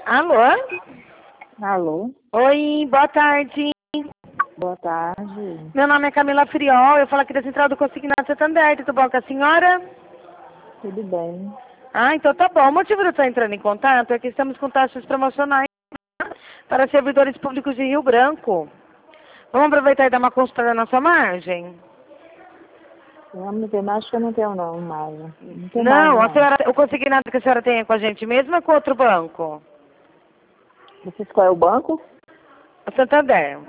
Alô? Alô, Oi, boa tarde. boa tarde. Meu nome é Camila Friol, eu falo aqui da Central do Consignado Santander, tudo bom com a senhora? Tudo bem? Ah, então tá bom. O motivo de eu estar entrando em contato é que estamos com taxas promocionais para servidores públicos de Rio Branco. Vamos aproveitar e dar uma consulta na sua margem? Não tem mais que eu não tenho não, mais. Não tem mais Não, a não. senhora, o consignado que a senhora tem é com a gente mesmo ou é com outro banco? Você escolheu o banco? O Santander.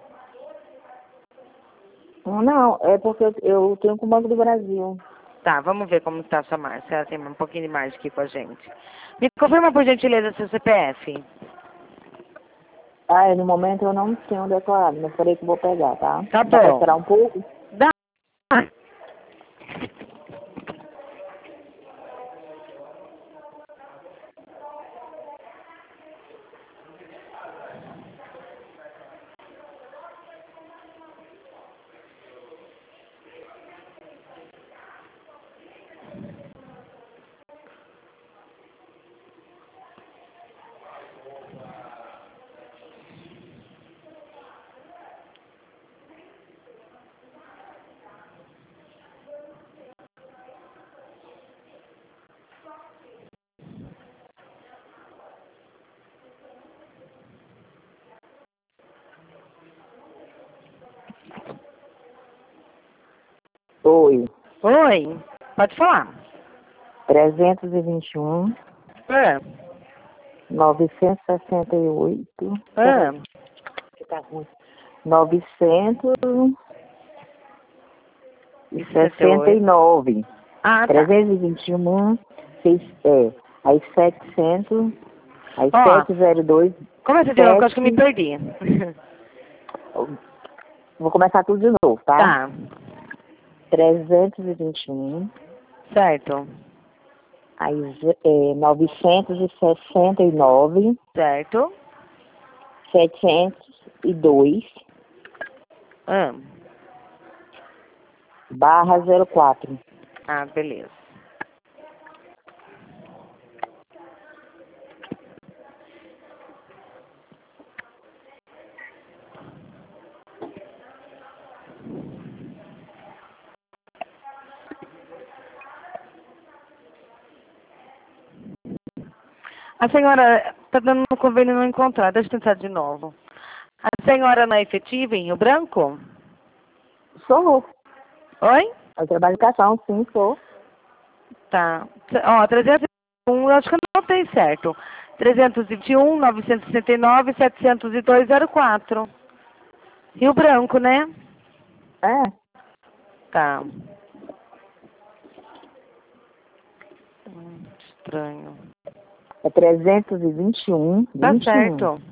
Não, é porque eu tenho com o Banco do Brasil. Tá, vamos ver como está a sua margem. A senhora tem um pouquinho de margem aqui com a gente. Me confirma, por gentileza, seu CPF. Ah, no momento eu não tenho decorado, mas falei que vou pegar, tá? Tá Dá pra bom. esperar um pouco? Dá. Oi, Oi, pode falar. 321, Ah, 968. ah, Que tá ruim. 969. ah, tá. 321, aí 700, aí Ó, 702, começa de novo, que eu acho que eu me 7, perdi. vou começar tudo de novo, tá? Tá, 321, certo, aí 969, certo. 702, Ah, barra 04. ah, beleza. A senhora tá dando um convênio não encontrar, deixa eu tentar de novo. A senhora não é efetiva em Rio Branco? Sou. Oi? Eu trabalho em educação, sim, sou. Tá. Ó, 301, eu acho que eu não tem certo. 321, 969, 70204. Rio Branco, né? É, Tá. Estranho. é 321, Tá 21. certo.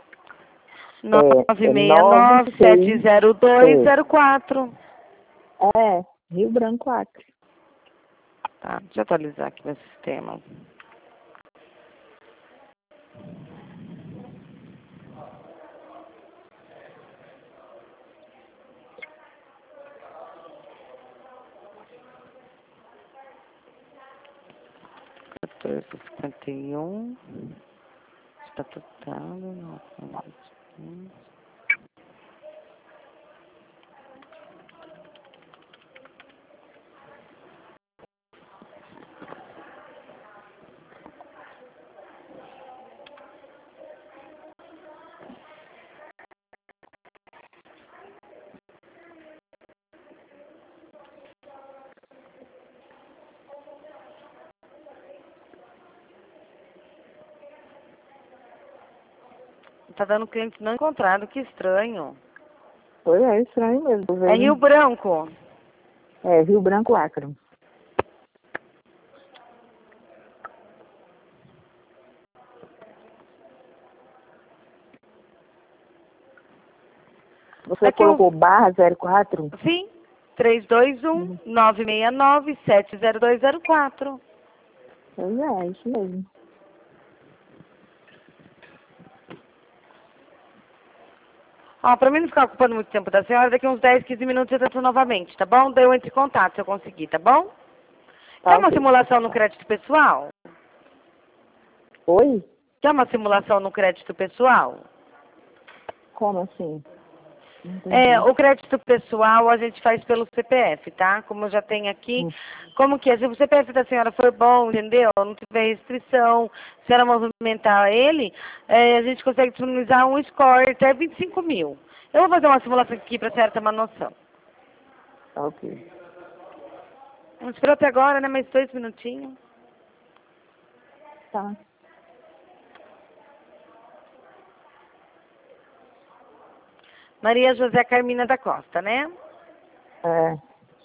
É 96, 969-70204. Rio Branco, Acre. Tá, deixa eu atualizar aqui meu sistema. Quatorze cinquenta e um. Está total. Tá dando cliente não encontrado, que estranho. Foi, é estranho mesmo. Tô É Rio vendo. Branco. É, Rio Branco, Acre. Você Aqui colocou barra 04? sim, 321-969-70204. Pois é isso mesmo. Ó, pra mim não ficar ocupando muito tempo da senhora, daqui uns 10, 15 minutos eu tento novamente, tá bom? Daí eu entro em contato se eu conseguir, tá bom? Quer Tá uma ok. simulação no crédito pessoal? Oi? Quer uma simulação no crédito pessoal? Como assim? Não entendi. O crédito pessoal a gente faz pelo CPF, tá? Como eu já tenho aqui. Como que é? Se o CPF da senhora for bom, entendeu? Não tiver restrição, se ela movimentar ele, a gente consegue disponibilizar um score até 25 mil. Eu vou fazer uma simulação aqui para a senhora ter uma noção. Ok. Não esperou até agora, né? Mais 2 minutinhos. Tá. Maria José Carmina da Costa, né? É.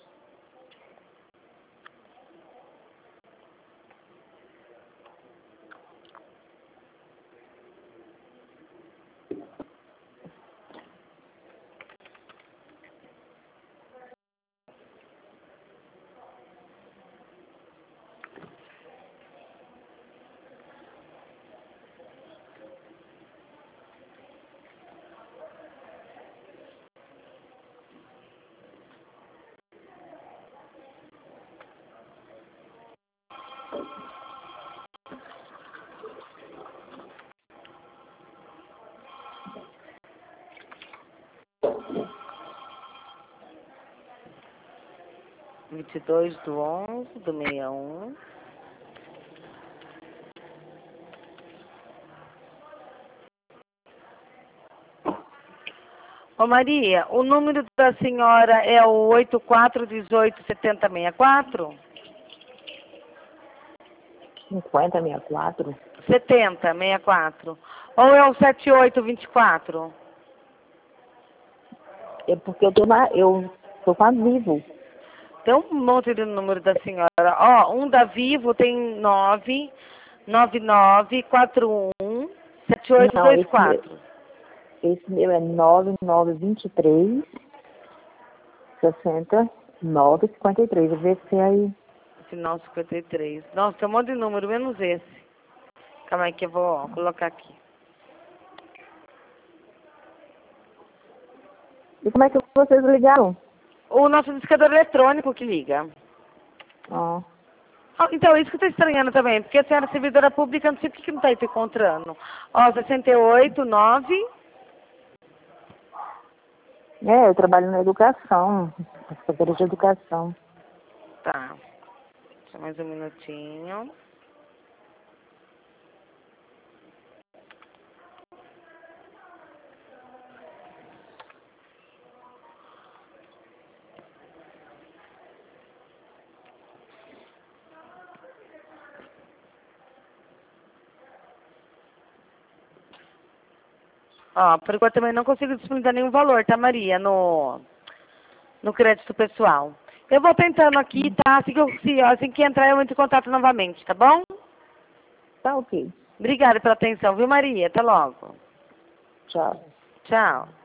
Vinte e 22/11/61. Ô Maria, o número da senhora é o 84187064? 5064? 7064. Ou é o 7824? É porque eu tô com a Vivo. Tem um monte de número da senhora. Ó, um da Vivo tem 999417824. Esse meu é 9923 6953. Eu vou ver se aí. Final 53. Nossa, tem um monte de número, menos esse. Calma aí que eu vou colocar aqui. E como é que vocês ligaram? O nosso discador eletrônico que liga. Ó. Então, isso que eu estou estranhando também, porque a senhora é servidora pública, não sei por que não está te encontrando. Ó, 689. Eu trabalho na educação, na Secretaria de Educação. Tá. Só mais um minutinho. Ó, por enquanto também não consigo disponibilizar nenhum valor, tá, Maria, no crédito pessoal. Eu vou tentando aqui, tá? Assim que entrar, eu entro em contato novamente, tá bom? Tá ok. Obrigada pela atenção, viu, Maria? Até logo. Tchau. Tchau.